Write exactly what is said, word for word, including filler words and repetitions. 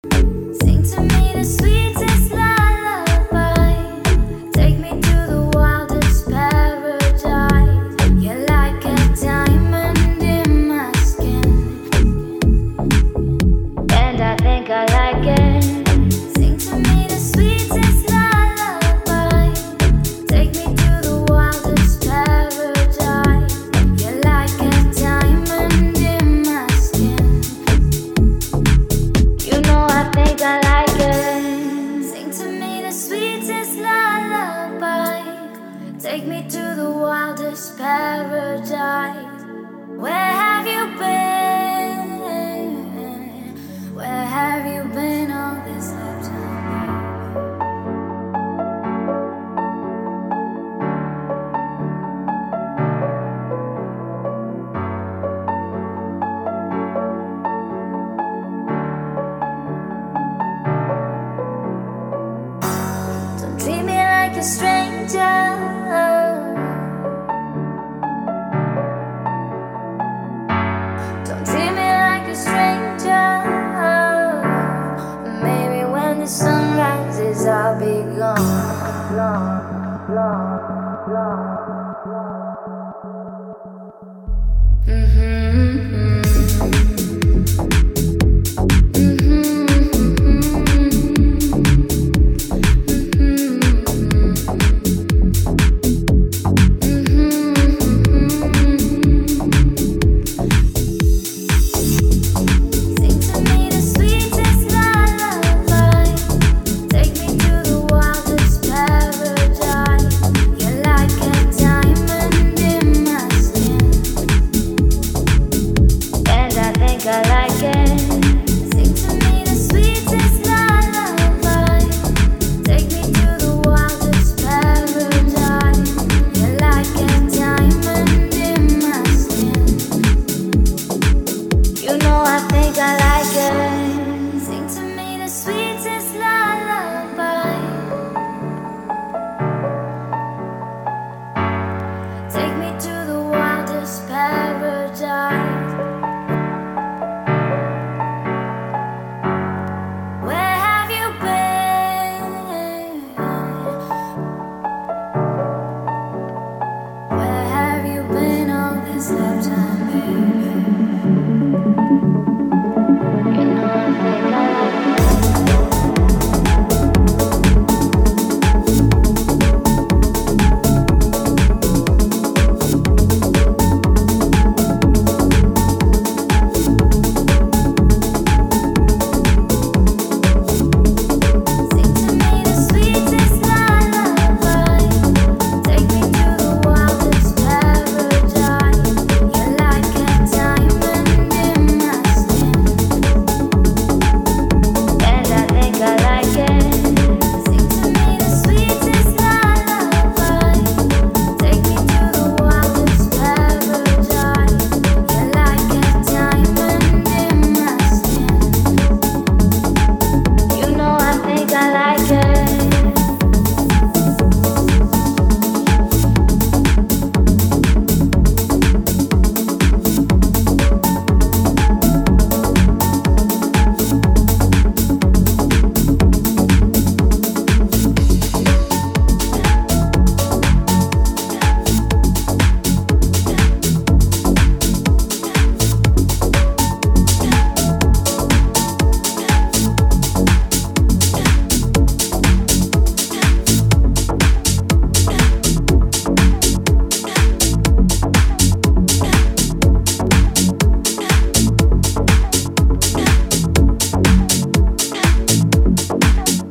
Sing to me the sweetest lullaby. Take me to the wildest paradise. You're like a diamond in my skin, and I think I like it. Sing to me the sweetest lullaby. Take me to the wildest paradise. You're like a diamond in my skin. You know I think I like it. Sing to me the sweetest lullaby. Take me to the wildest paradise. Where have you been? Where have you been all this lifetime? Don't treat me like a stranger.